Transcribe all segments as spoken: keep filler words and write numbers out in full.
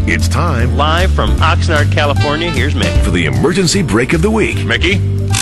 It's time Live from Oxnard, California, here's Mick. for the emergency break of the week. Mickey?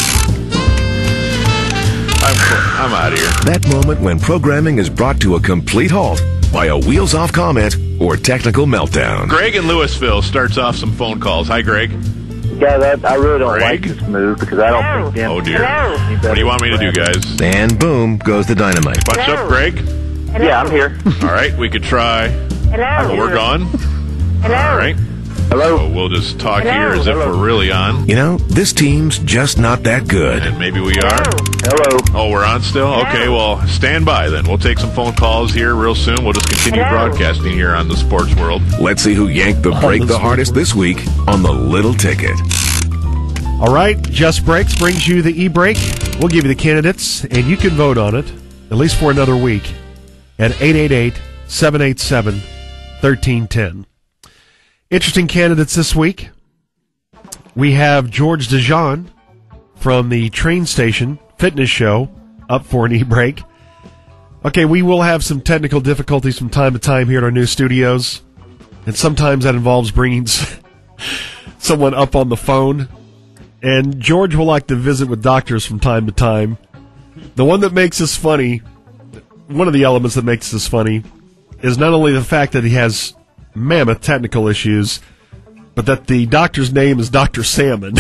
I'm, I'm out of here. That moment when programming is brought to a complete halt by a wheels-off comment or technical meltdown. Greg in Louisville starts off some phone calls. Hi, Greg. Yeah, that, I really don't Greg? like this move because I don't think Dan Oh, dear. Hello. What do you want me to do, guys? And boom goes the dynamite. What's up, Greg? Yeah, I'm here. All right, we could try. Hello. We're gone. Hello. All right. Hello. So we'll just talk Hello. here as if Hello. we're really on. You know, this team's just not that good. And maybe we are. Hello. Oh, we're on still? Okay, well, stand by then. We'll take some phone calls here real soon. We'll just continue Hello. broadcasting here on the Sports World. Let's see who yanked the break the hardest this week on the Little Ticket. All right, Just Breaks brings you the e-break. We'll give you the candidates, and you can vote on it, at least for another week, at eight eight eight, seven eight seven, one three one zero. Interesting candidates this week. We have George DeJean from the Train Station Fitness Show up for an e-break. Okay, we will have some technical difficulties from time to time here at our new studios, and sometimes that involves bringing someone up on the phone. And George will like to visit with doctors from time to time. The one that makes this funny, one of the elements that makes this funny, is not only the fact that he has mammoth technical issues, but that the doctor's name is Doctor Salmon.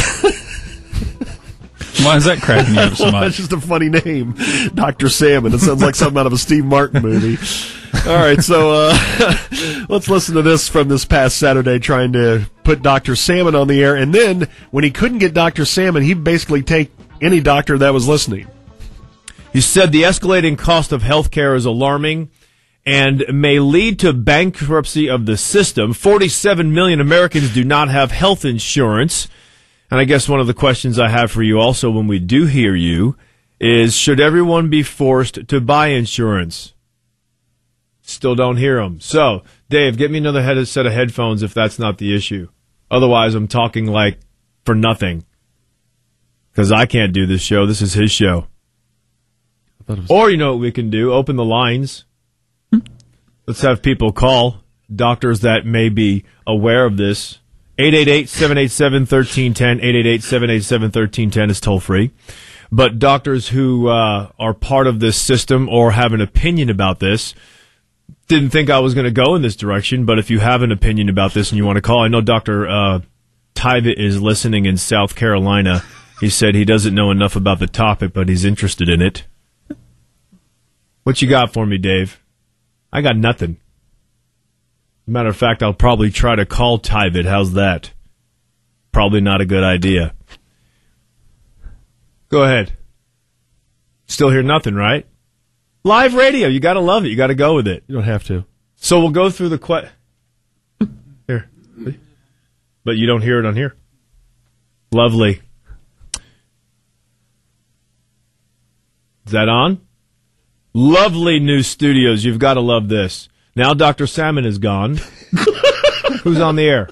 Why is that cracking you up so Well, much? that's just a funny name, Doctor Salmon. It sounds like something out of a Steve Martin movie. All right, so uh, let's listen to this from this past Saturday, trying to put Doctor Salmon on the air. And then, when he couldn't get Doctor Salmon, he'd basically take any doctor that was listening. You said the escalating cost of health care is alarming and may lead to bankruptcy of the system. forty-seven million Americans do not have health insurance. And I guess one of the questions I have for you also when we do hear you is, should everyone be forced to buy insurance? Still don't hear them. So, Dave, get me another head, set of headphones if that's not the issue. Otherwise, I'm talking like for nothing. Because I can't do this show. This is his show. Or, you know what we can do? Open the lines. Let's have people call. Doctors that may be aware of this. eight eight eight, seven eight seven, one three one zero. eight eight eight, seven eight seven, one three one zero is toll free. But doctors who uh, are part of this system or have an opinion about this, didn't think I was going to go in this direction, but if you have an opinion about this and you want to call, I know Doctor Uh, Tyvit is listening in South Carolina. He said he doesn't know enough about the topic, but he's interested in it. What you got for me, Dave? I got nothing. Matter of fact, I'll probably try to call Tyvit. How's that? Probably not a good idea. Go ahead. Still hear nothing, right? Live radio. You got to love it. You got to go with it. You don't have to. So we'll go through the que- Here. But you don't hear it on here. Lovely. Is that on? Lovely new studios. You've got to love this. Now Doctor Salmon is gone. Who's on the air?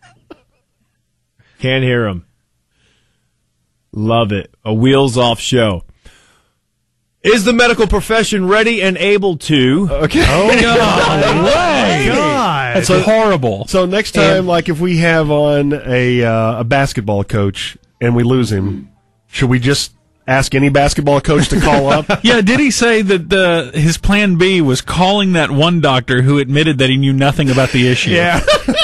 Can't hear him. Love it. A wheels-off show. Is the medical profession ready and able to? Okay. Oh, God. way. God. That's horrible. So next time, like if we have on a uh, a basketball coach and we lose him, should we just ask any basketball coach to call up? Yeah, did he say that the his plan B was calling that one doctor who admitted that he knew nothing about the issue? Yeah.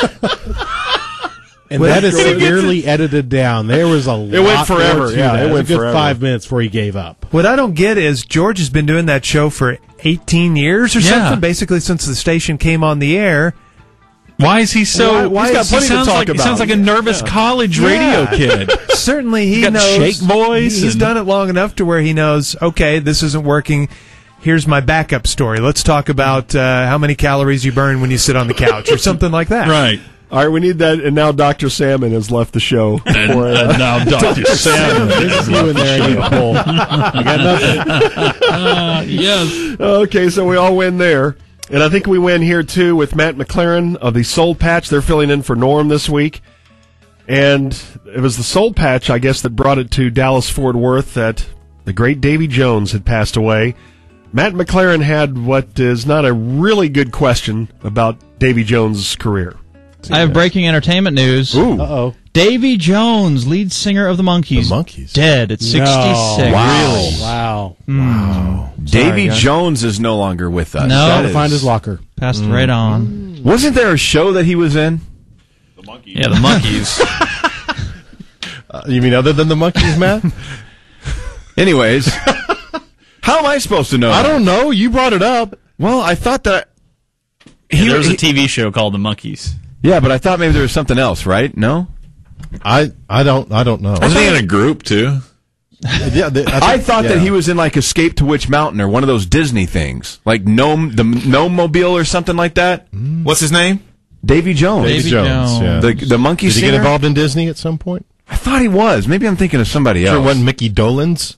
And that is severely edited down. There was a lot. It went forever. more to Yeah, that. it was went a good forever. five minutes before he gave up. What I don't get is George has been doing that show for eighteen years or Yeah. something, basically since the station came on the air. Why is he so? Why- why he's got is he plenty to sounds talk like- He about? sounds like a nervous Yeah. college Yeah. radio kid. Certainly he He's got knows. shake voice he- he's and- done it long enough to where he knows, okay, this isn't working. Here's my backup story. Let's talk about uh, how many calories you burn when you sit on the couch or something like that. Right. All right, we need that. And now Doctor Salmon has left the show. And, for, uh, and now Doctor Salmon. This is you in there. You pull. You got nothing. Uh, yes. Okay, so we all win there. And I think we win here, too, with Matt McLaren of the Soul Patch. They're filling in for Norm this week. And it was the Soul Patch, I guess, that brought it to Dallas-Fort Worth that the great Davy Jones had passed away. Matt McLaren had what is not a really good question about Davy Jones' career. I have breaking entertainment news. Ooh. Uh-oh. Davy Jones, lead singer of the Monkees, The Monkees. dead at sixty-six. No. Wow. Really? Wow. Wow. Davy guys. Jones is no longer with us. No. That To is- Find his locker. Passed right on. Wasn't there a show that he was in? The monkey. Yeah, the Monkees. Uh, you mean other than the Monkees, Matt? Anyways, how am I supposed to know? I that? don't know. You brought it up. Well, I thought that. Yeah, there was he- a T V show called The Monkees. Yeah, but I thought maybe there was something else, right? No. I I don't I don't know. Wasn't he in a group, too? yeah, the, I, I think- thought that yeah. he was in like Escape to Witch Mountain or one of those Disney things, like Gnome, the Gnome Mobile or something like that. What's his name? Davy Jones, Davy Jones. Yeah. the the monkey Did he singer. get involved in Disney at some point? I thought he was. Maybe I'm thinking of somebody Sure, else. wasn't Mickey Dolenz?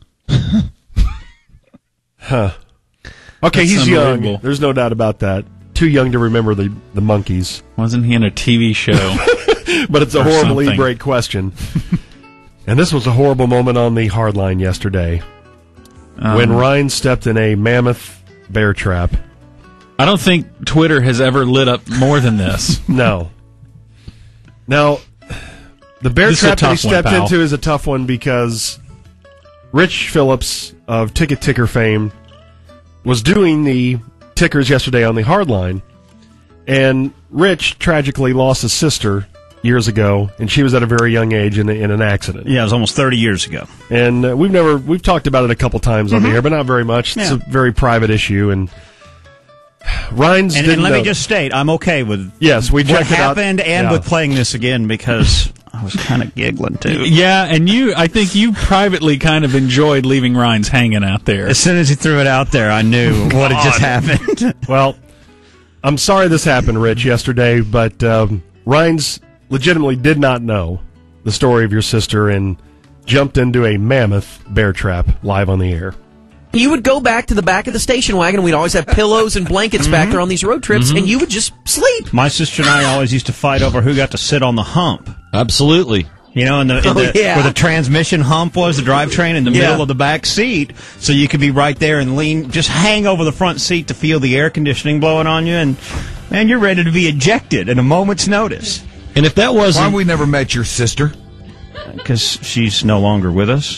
Okay, That's he's young. unbelievable. There's no doubt about that. Too young to remember the, the Monkees. Wasn't he in a T V show? But it's a Or horrible something. e-break question. And this was a horrible moment on the hard line yesterday Um, when Ryan stepped in a mammoth bear trap. I don't think Twitter has ever lit up more than this. No. Now, the bear This is a trap that he tough one, stepped pal. into is a tough one because Rich Phillips of Ticket Ticker fame was doing the tickers yesterday on the hard line, and Rich tragically lost his sister years ago, and she was at a very young age in, in an accident. Yeah, it was almost thirty years ago. And uh, we've never we've talked about it a couple times on the air, but not very much. It's Yeah. a very private issue, and Ryan's And, didn't and let me know- just state, I'm okay with yes, we what checked it out. happened and Yeah. with playing this again because I was kind of giggling too. Yeah, and you, I think you privately kind of enjoyed leaving Ryan's hanging out there. As soon as he threw it out there, I knew what had just happened. Well, I'm sorry this happened, Rich, yesterday, but um, Ryan's legitimately did not know the story of your sister and jumped into a mammoth bear trap live on the air. You would go back to the back of the station wagon, and we'd always have pillows and blankets back there on these road trips, and you would just sleep. My sister and I always used to fight over who got to sit on the hump. Absolutely. You know, in the, in Oh, the yeah. where the transmission hump was, the drivetrain in the Yeah. middle of the back seat, so you could be right there and lean, just hang over the front seat to feel the air conditioning blowing on you, and man, you're ready to be ejected at a moment's notice. And if that wasn't... Why we never met your sister? Because she's no longer with us.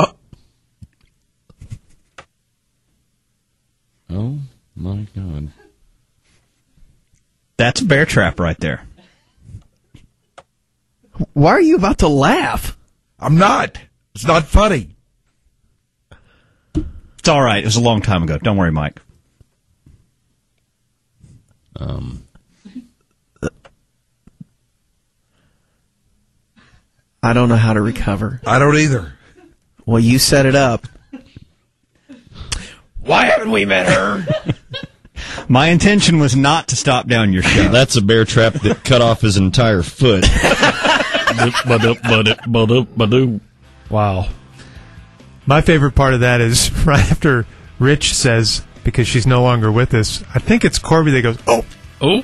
Oh, my God. That's a bear trap right there. Why are you about to laugh? I'm not. It's not funny. It's all right. It was a long time ago. Don't worry, Mike. Um, I don't know how to recover. I don't either. Well, you set it up. Why haven't we met her? My intention was not to stop down your show. That's a bear trap that cut off his entire foot. Wow. My favorite part of that is right after Rich says, because she's no longer with us, I think it's Corby that goes, oh. Oh.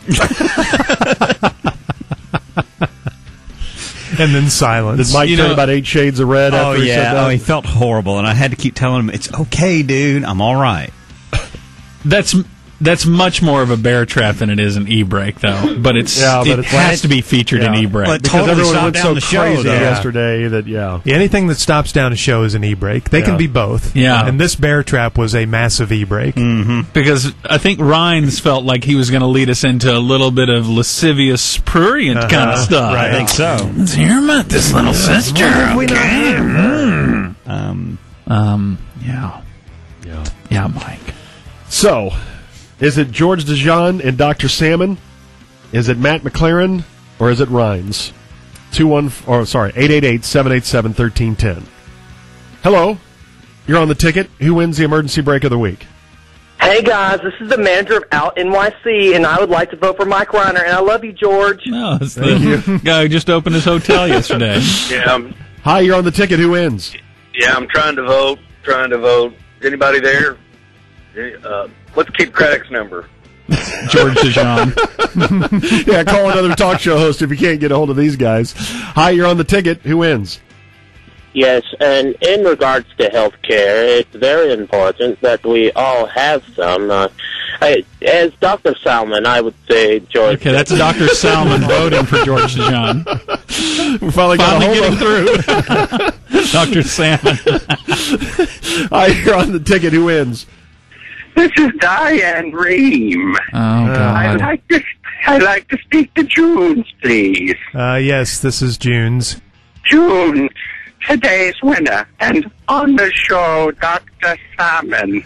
And then silence. Did Mike You turn know- about eight shades of red Oh, after he said yeah. that? Oh, he felt horrible, and I had to keep telling him, it's okay, dude. I'm all right. That's that's much more of a bear trap than it is an e-brake, though. But it's Yeah, but it it's- has to be featured in Yeah. e-brake. But because totally everyone stopped went down so the show, crazy though. yesterday that, yeah. Yeah, anything that stops down a show is an e-brake. They Yeah. can be both. Yeah. And this bear trap was a massive e-brake. Because I think Rhines felt like he was going to lead us into a little bit of lascivious prurient Uh-huh. kind of stuff. Right. I think so. Let's hear about this little sister. Okay. Um, Um, yeah. Yeah. Yeah, Mike. So, is it George DeJean and Doctor Salmon? Is it Matt McLaren? Or is it Rhines? Two one or sorry, eight eight eight, seven eight seven, one three one zero. Hello. You're on the ticket. Who wins the emergency break of the week? Hey guys, this is the manager of Out N Y C, and I would like to vote for Mike Reiner. And I love you, George. No, it's the guy who just opened his hotel yesterday. Yeah, I'm, Hi, you're on the ticket. Who wins? yeah, I'm trying to vote. Trying to vote. Is anybody there? Uh, let's keep Craddock's number. George DeJean. Yeah, call another talk show host if you can't get a hold of these guys. Hi, you're on the ticket. Who wins? Yes, and in regards to health care, it's very important that we all have some. Uh, I, as Doctor Salmon, I would say George. Okay, that's Doctor Salmon voting for George Dijon. We're finally, got Finally a hold getting through. Doctor Salmon. All right, you're on the ticket. Who wins? This is Diane Ream. Oh, God. I'd like to, I'd like to speak to Junes, please. Uh, yes, this is Junes. June, today's winner, and on the show, Doctor Salmon.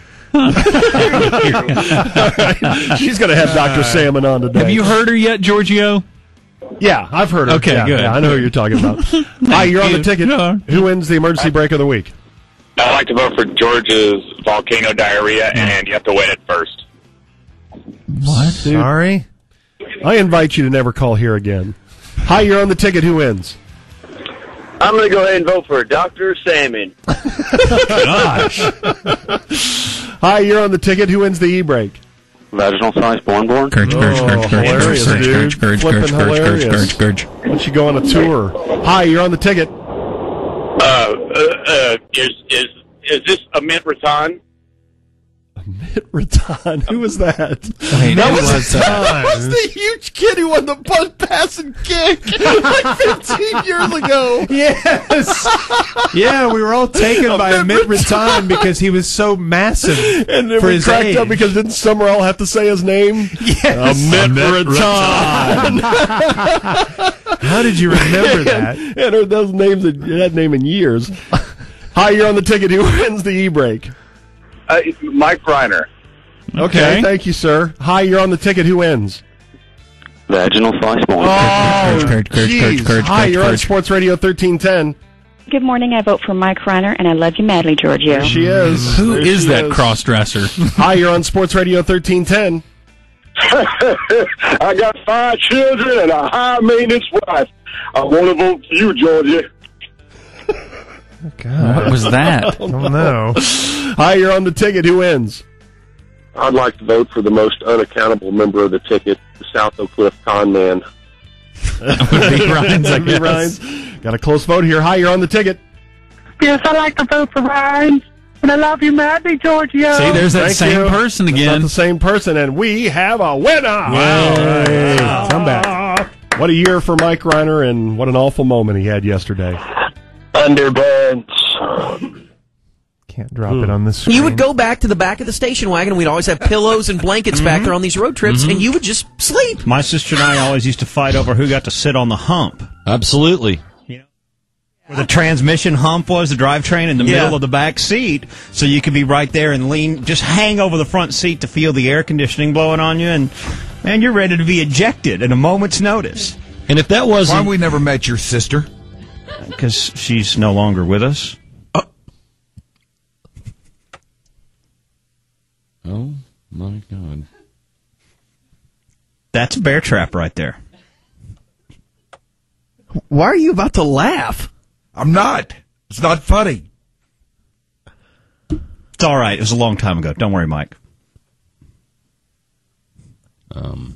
She's going to have Doctor Salmon on today. Have you heard her yet, Giorgio? Yeah, I've heard her. Okay, yeah, good. Yeah, I know who you're talking about. Hi, you're on the ticket. Who wins the emergency break of the week? I'd like to vote for George's volcano diarrhea, and you have to win it first. What? Sorry? I invite you to never call here again. Hi, you're on the ticket. Who wins? I'm going to go ahead and vote for Doctor Salmon. Gosh. Hi, you're on the ticket. Who wins the e-break? Vaginal size born born. Courage, courage, Oh, courage, courage, hilarious, courage, dude. courage, courage, Flippin' courage, courage, courage, hilarious. courage, courage. Why don't you go on a tour? Hi, you're on the ticket. Uh, uh, uh, is is is this a mint raton? Mitt Raton. Who was that? Wait, that who was, was that? that was the huge kid who won the punt, pass, and kick like fifteen years ago. Yes. Yeah, we were all taken by Mitt Raton because he was so massive And then for we his cracked age. up because didn't Summerall have to say his name? Yes. Uh, Mitt Raton. How did you remember that? And, and her, those names, that, that name in years. Hi, you're on the ticket. Who wins the e-break? Uh, Mike Reiner. Okay. okay, thank you, sir. Hi, you're on the ticket. Who wins? Vaginal size born. Oh, courage, courage, jeez. courage, courage, Hi, courage, you're on courage. Sports Radio thirteen ten. Good morning. I vote for Mike Reiner, and I love you madly, Giorgio. There she is. Who There is she that is. cross-dresser? Hi, you're on Sports Radio thirteen ten. I got five children and a high-maintenance wife. I want to vote for you, Georgia. God. What was that? I don't know. Hi, you're on the ticket. Who wins? I'd like to vote for the most unaccountable member of the ticket, the South Oak Cliff con man. That would be Ryan's, I That'd be guess. Ryan's. Got a close vote here. Hi, you're on the ticket. Yes, I'd like to vote for Ryan, and I love you madly, Giorgio. See, there's that Thank same you. person That's again. not the same person, and we have a winner. Yay. Wow. Come back. What a year for Mike Reiner, and what an awful moment he had yesterday. Underbeds. Can't drop it on the screen. You would go back to the back of the station wagon. We'd always have pillows and blankets Mm-hmm. back there on these road trips, and you would just sleep. My sister and I always used to fight over who got to sit on the hump. Absolutely. Where the transmission hump was, the drivetrain in the Yeah. middle of the back seat, so you could be right there and lean, just hang over the front seat to feel the air conditioning blowing on you, and man, you're ready to be ejected at a moment's notice. And if that wasn't... Why we never met your sister? Because she's no longer with us. Oh, my God. That's a bear trap right there. Why are you about to laugh? I'm not. It's not funny. It's all right. It was a long time ago. Don't worry, Mike. Um...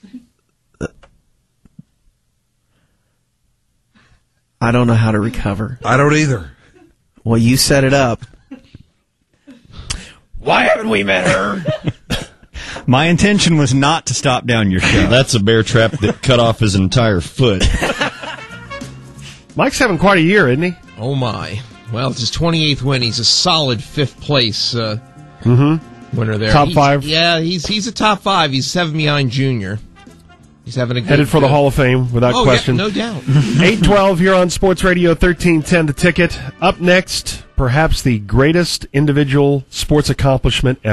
I don't know how to recover. I don't either. Well, you set it up. Why haven't we met her? My intention was not to stop down your show. That's a bear trap that cut off his entire foot. Mike's having quite a year, isn't he? Oh, my. Well, it's his twenty-eighth win. He's a solid fifth place uh, Mm-hmm. winner there. Top He's- five. Yeah, he's he's a top five. He's seven behind Junior. He's having a good... Headed for the good- Hall of Fame, without oh, question. Yeah, no doubt. eight twelve here on Sports Radio thirteen ten, The Ticket. Up next, perhaps the greatest individual sports accomplishment ever.